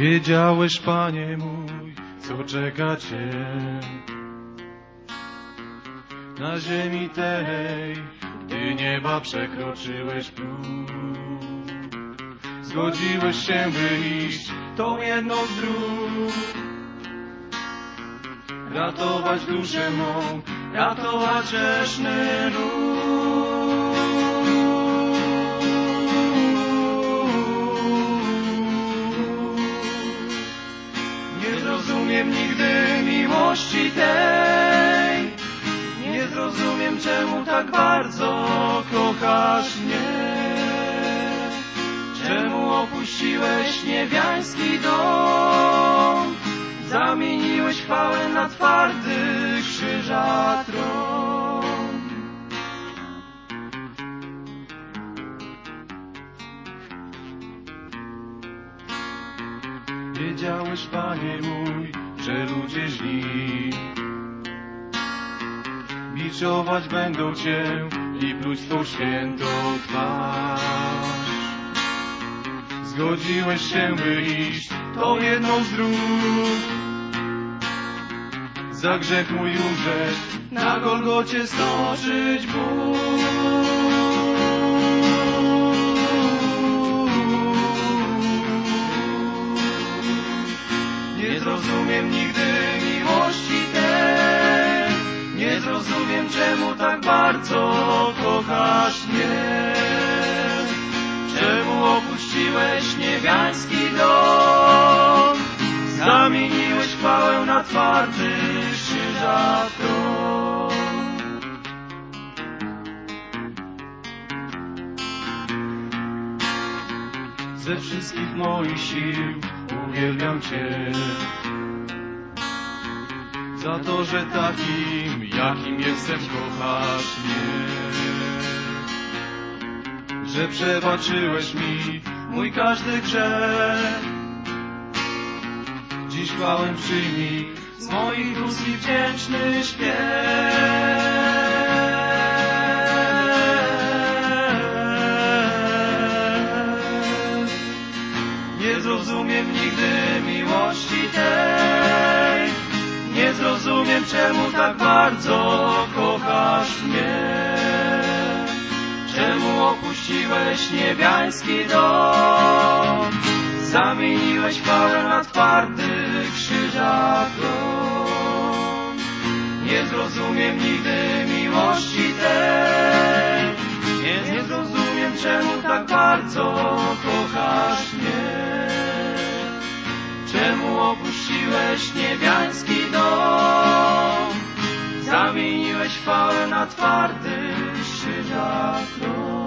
Wiedziałeś, Panie mój, co czeka Cię na ziemi tej, gdy nieba przekroczyłeś próg. Zgodziłeś się, by iść tą jedną z dróg, ratować duszę mą, ratować grzeszny lud. Nie zrozumiem nigdy miłości tej, nie zrozumiem, czemu tak bardzo kochasz mnie. Czemu opuściłeś niebiański dom, zamieniłeś chwałę na twardy krzyża tron. Wiedziałeś, Panie mój, że ludzie źli biczować będą Cię i pluć Twą świętą twarz. Zgodziłeś się, by iść tą jedną z dróg, za grzech mój umrzeć, na Golgocie stoczyć ból. Nie zrozumiem nigdy miłości tej, nie zrozumiem, czemu tak bardzo kochasz mnie. Czemu opuściłeś niebiański dom, zamieniłeś chwałę na twardy krzyża tron. Ze wszystkich moich sił uwielbiam Cię za to, że takim, jakim jestem, kochasz mnie. Że przebaczyłeś mi mój każdy grzech. Dziś chwałę przyjmij z moich ust i wdzięczny śpiew. Nie zrozumiem nigdy miłości tej, nie zrozumiem, czemu tak bardzo kochasz mnie. Czemu opuściłeś niebiański dom, zamieniłeś chwałę na twardych krzyżach tron. Nie zrozumiem nigdy miłości tej, nie zrozumiem, czemu tak bardzo kochasz mnie. Czemu opuściłeś niebiański dom, zamieniłeś chwałę na twardych krzyżach tron.